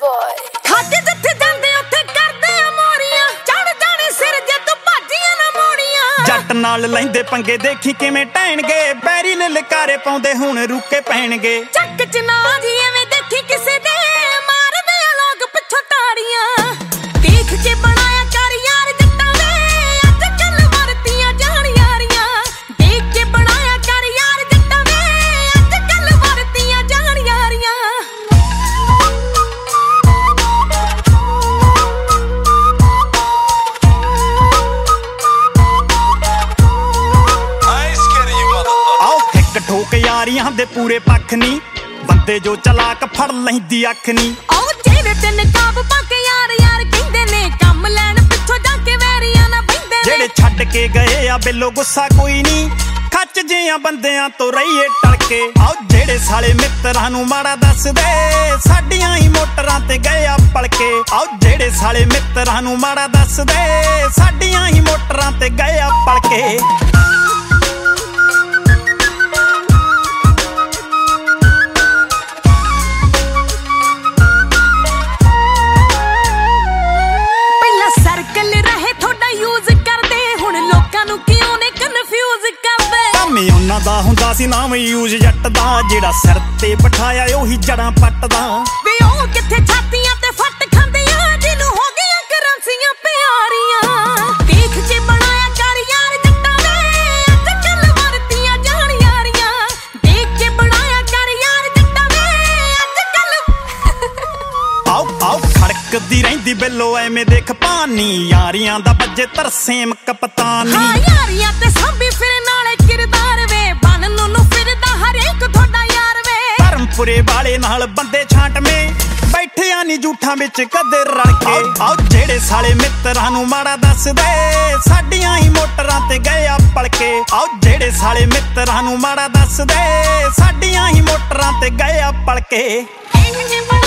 boy ਖਾਤੇ ਜਿੱਥੇ ਜਾਂਦੇ ਉੱਥੇ ਕਰਦੇ ਆ ਮੋਰੀਆਂ ਚੜ ਜਾਣੇ ਸਿਰ ਜੇ ਤੂੰ ਭਾਜੀਆਂ ਨਾ ਮੋੜੀਆਂ ਜੱਟ ਨਾਲ ਲੈਂਦੇ ਪੰਗੇ ਦੇਖੀ ਕਿਵੇਂ ਟਹਿਣਗੇ ਬੈਰੀ ਲਲਕਾਰੇ ਪਾਉਂਦੇ ਹੁਣ ਰੁਕੇ ਪੈਣਗੇ ਚੱਕ ਚ ਨਾ ਜੀ ਐਵੇਂ ਦੇਖੀ ਕਿਸੇ ਦੇ ਮਾਰਦੇ ਆ ਲੋਕ ਪਿੱਛੋਂ ਤਾੜੀਆਂ ਦੇਖ ਕੇ ਬਣਾਇਆ ਕਰ ਯਾਰ ਜੱਟਾਂ ਵੇ ਅੱਜ ਕੱਲ ਵਰਤੀਆਂ ਜਾਣ ਯਾਰੀਆਂ ਦੇਖ ਕੇ ਬਣਾਇਆ ਕਰ ਯਾਰ ਜੱਟਾਂ ਵੇ ਅੱਜ ਕੱਲ ਵਰਤੀਆਂ ਜਾਣ ਯਾਰੀਆਂ ਆਓ ਇੱਕ ਠੋਕ ਯਾਰੀਆਂ ਦੇ ਪੂਰੇ ਪੱਖ ਨਹੀਂ ਬੰਦੇ ਜੋ ਚਲਾਕ ਫੜ ਲੈਂਦੀ ਅੱਖ ਨਹੀਂ ਆਓ ਜਿਹੜੇ ਤੇ ਨਕਾਬ ਪਾ ਕੇ ਯਾਰ ਯਾਰ ਕਹਿੰਦੇ ਨੇ ਕੰਮ ਲੈਣ ਪਿੱਛੋਂ ਜਾ ਕੇ ਵੈਰੀਆਂ ਨਾ ਬੈਂਦੇ ਨੇ ਜਿਹੜੇ ਛੱਡ ਕੇ ਗਏ ਆ ਬਿੱਲੋ ਗੁੱਸਾ ਕੋਈ ਨਹੀਂ ਖੱਚ ਜਿਆਂ ਬੰਦਿਆਂ ਤੋਂ ਰਹੀਏ ਟਲਕੇ ਆਓ ਜਿਹੜੇ ਸਾਲੇ ਮਿੱਤਰਾਂ ਨੂੰ ਮਾੜਾ ਦੱਸਦੇ ਸਾਡੀਆਂ ਹੀ ਮੋਟਰਾਂ ਤੇ ਗਏ ਆ ਪਲਕੇ ਆਓ ਜਿਹੜੇ ਸਾਲੇ ਮਿੱਤਰਾਂ ਨੂੰ ਮਾੜਾ ਦੱਸਦੇ ਸਾਡੀਆਂ ਹੀ ਮੋਟਰਾਂ ਤੇ ਗਏ ਆ ਪਲਕੇ ਉਹਨਾਂ ਦਾ ਹੁੰਦਾ ਸੀ ਨਾਮ ਯੂਜ਼ ਜੱਟ ਦਾ ਜਿਹੜਾ ਸਿਰ ਤੇ ਬਿਠਾਇਆ ਉਹੀ ਜੜਾਂ ਪੱਟਦਾ ਵੇ ਉਹ ਕਿੱਥੇ ਛਾਤੀਆਂ ਤੇ ਫੱਟ ਖਾਂਦੀਆਂ ਜਿਹਨੂੰ ਹੋ ਗਈਆਂ ਕਰੰਸੀਆਂ ਪਿਆਰੀਆਂ ਦੇਖ ਕੇ ਬਣਾਇਆ ਕਰ ਯਾਰ ਜੱਟਾਂ ਵੇ ਅੱਜ ਕੱਲ ਵਰਤੀਆਂ ਜਾਣ ਯਾਰੀਆਂ ਦੇਖ ਕੇ ਬਣਾਇਆ ਕਰ ਯਾਰ ਜੱਟਾਂ ਵੇ ਅੱਜ ਕੱਲ ਆਓ ਆਓ ਖੜਕਦੀ ਰਹਿੰਦੀ ਬਿੱਲੋ ਐਵੇਂ ਦੇਖ ਪਾਨੀ ਯਾਰੀਆਂ ਦਾ ਵੱਜੇ ਤਰਸੇਮ ਕਪਤਾਨੀ ਹਾਂ ਯਾਰੀਆਂ ਤੇ ਸਾਂਭੀ ਫਿਰ ਨਾਲੇ ਕਿਰਦਾਰ ਵੇ ਬਣ ਨੂੰ ਫਿਰਦਾ ਹਰੇਕ ਤੁਹਾਡਾ ਯਾਰ ਵੇ ਧਰਮਪੁਰੇ ਵਾਲੇ ਨਾਲ ਬੰਦੇ ਛਾਂਟਵੇਂ ਬੈਠਿਆ ਨੀ ਝੂਠਾਂ ਵਿੱਚ ਕਦੇ ਰਲ ਕੇ ਆਓ ਜਿਹੜੇ ਸਾਲੇ ਮਿੱਤਰਾਂ ਨੂੰ ਮਾੜਾ ਦੱਸਦੇ ਸਾਡੀਆਂ ਹੀ ਮੋਟਰਾਂ ਤੇ ਗਏ ਆ ਪਲਕੇ ਆਓ ਜਿਹੜੇ ਸਾਲੇ ਮਿੱਤਰਾਂ ਨੂੰ ਮਾੜਾ ਦੱਸਦੇ ਸਾਡੀਆਂ ਹੀ ਮੋਟਰਾਂ ਤੇ ਗਏ ਆ ਪਲਕੇ